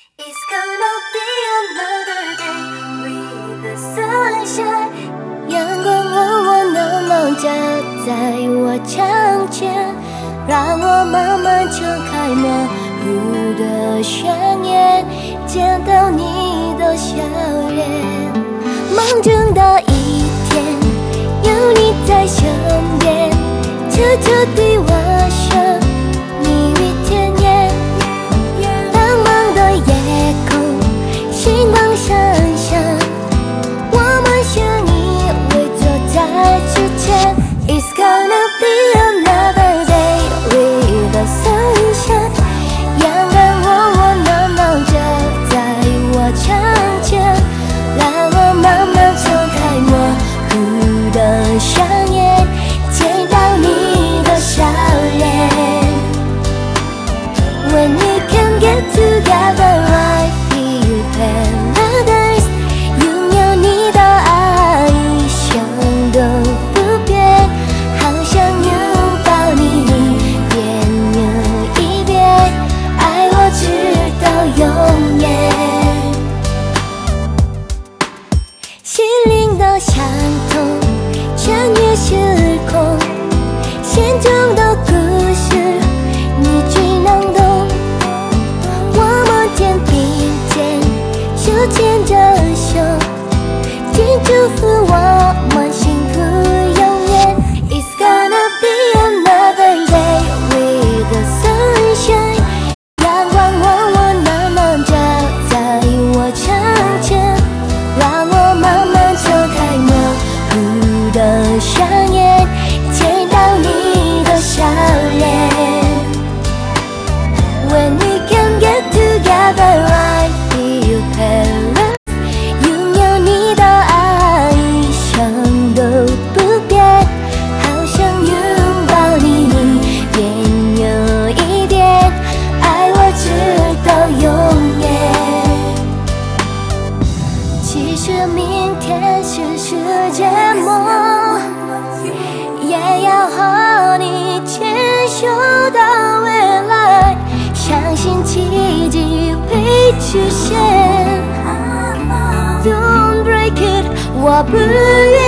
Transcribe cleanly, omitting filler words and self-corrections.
It's gonna be another day with the sunshine。阳光温温暖暖照在我窗前，让我慢慢睁开模糊的双眼，见到你的笑脸。忙中的一天，有你在身边，悄悄对我说蜜语甜言。茫茫的夜空，星光闪闪，我们相依偎坐在之前。It's gonna be another day with the sunshine。阳光温温暖暖照在我窗前，让我慢慢睁开模糊的双眼，见到你的笑脸。When we can get together, I feel paradise。拥有你的爱，一生都不变，好想拥抱你一遍又一遍，爱我直到永远。心灵的相通，穿越时空，心中的故事你最能懂。我们肩并肩，手牵着手，请祝福我们幸福永远。It's gonna be another day with the sunshine。阳光温温暖暖照在我窗前，让我慢慢睁开模糊的双眼，见到你的笑脸。When we can get together, I feel paradise。拥有你的爱，一生都不变，好想拥抱你一遍又一遍，爱我直到永远。即使明天是世界末，也要和你牵手到未来，相信奇迹会出现。Don't break it，我不愿